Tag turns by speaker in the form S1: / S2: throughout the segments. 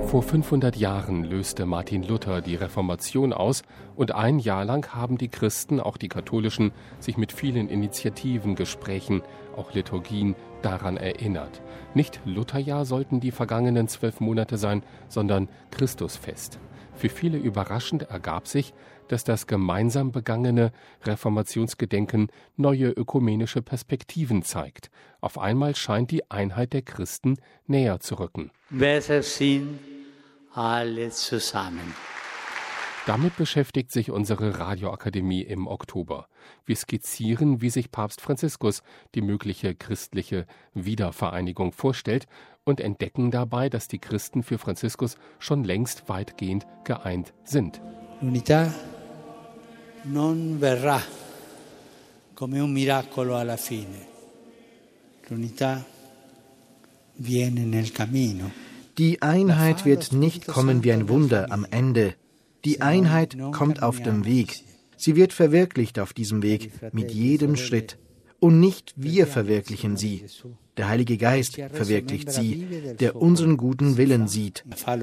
S1: Vor 500 Jahren löste Martin Luther die Reformation aus und ein Jahr lang haben die Christen, auch die katholischen, sich mit vielen Initiativen, Gesprächen, auch Liturgien daran erinnert. Nicht Lutherjahr sollten die vergangenen 12 Monate sein, sondern Christusfest. Für viele überraschend ergab sich, dass das gemeinsam begangene Reformationsgedenken neue ökumenische Perspektiven zeigt. Auf einmal scheint die Einheit der Christen näher zu rücken.
S2: Besser sind alle zusammen.
S1: Damit beschäftigt sich unsere Radioakademie im Oktober. Wir skizzieren, wie sich Papst Franziskus die mögliche christliche Wiedervereinigung vorstellt und entdecken dabei, dass die Christen für Franziskus schon längst weitgehend geeint sind.
S2: L'unità non verrà come un miracolo alla fine. L'unità viene nel cammino.
S3: Die Einheit wird nicht kommen wie ein Wunder am Ende. Die Einheit kommt auf dem Weg. Sie wird verwirklicht auf diesem Weg, mit jedem Schritt. Und nicht wir verwirklichen sie. Der Heilige Geist verwirklicht sie, der unseren guten Willen sieht.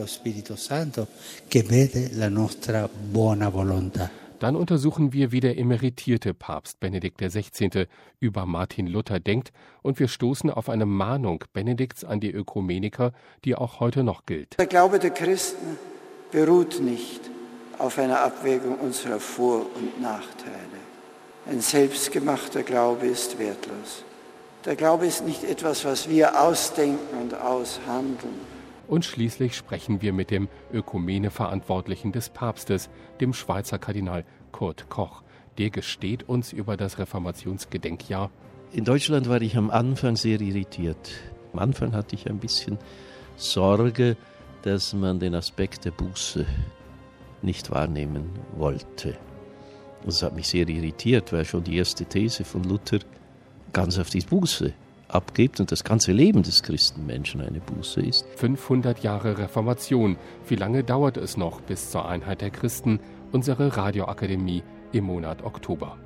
S1: Dann untersuchen wir, wie der emeritierte Papst Benedikt XVI. Über Martin Luther denkt, und wir stoßen auf eine Mahnung Benedikts an die Ökumeniker, die auch heute noch gilt.
S4: Der Glaube der Christen beruht nicht auf einer Abwägung unserer Vor- und Nachteile. Ein selbstgemachter Glaube ist wertlos. Der Glaube ist nicht etwas, was wir ausdenken und aushandeln.
S1: Und schließlich sprechen wir mit dem Ökumene-Verantwortlichen des Papstes, dem Schweizer Kardinal Kurt Koch. Der gesteht uns über das Reformationsgedenkjahr:
S5: In Deutschland war ich am Anfang sehr irritiert. Am Anfang hatte ich ein bisschen Sorge, dass man den Aspekt der Buße nicht wahrnehmen wollte. Das hat mich sehr irritiert, weil schon die erste These von Luther ganz auf die Buße abgibt und das ganze Leben des Christenmenschen eine Buße ist.
S1: 500 Jahre Reformation. Wie lange dauert es noch bis zur Einheit der Christen? Unsere Radioakademie im Monat Oktober.